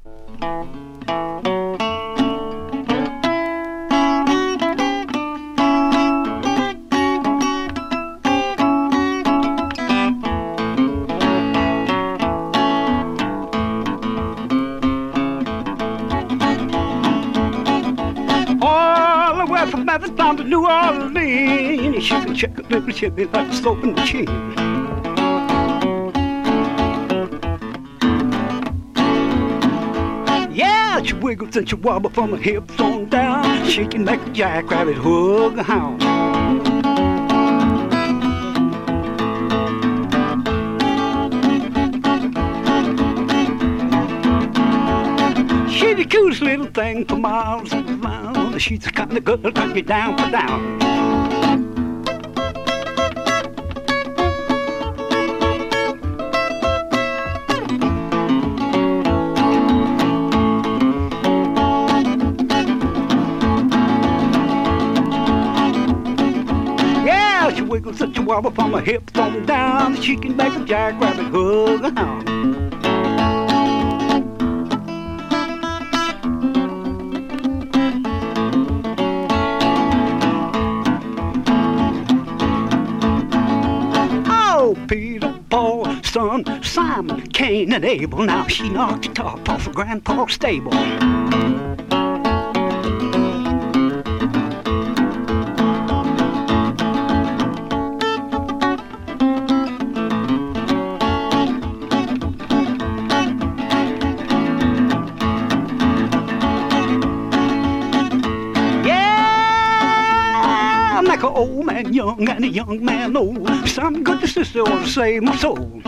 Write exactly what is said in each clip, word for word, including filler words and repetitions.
Down to New Orleans, she can check a little chimney like a sloping machine. Yeah, she wiggles and she wobbles from her hips on down. She can make a jackrabbit hug a hound. She's the cutest little thing for miles around. She's the kind of girl that cut you down for down. Yeah, she wiggles and she wobbles from her hips on down. She can make a jackrabbit hug a hound. Peter, Paul, son, Simon, Cain, and Abel. Now she knocked the top off of Grandpa's stable. Like an old man young and a young man old. Something good to sister ought to save my soul.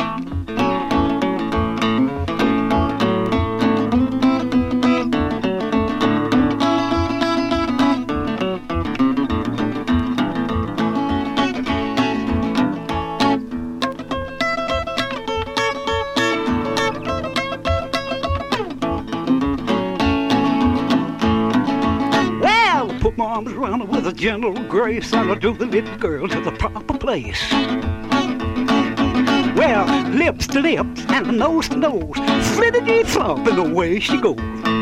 Put my arms around her with a gentle grace, and I drew the little girl to the proper place. Well, lips to lips and nose to nose, flittity flop, and away she goes.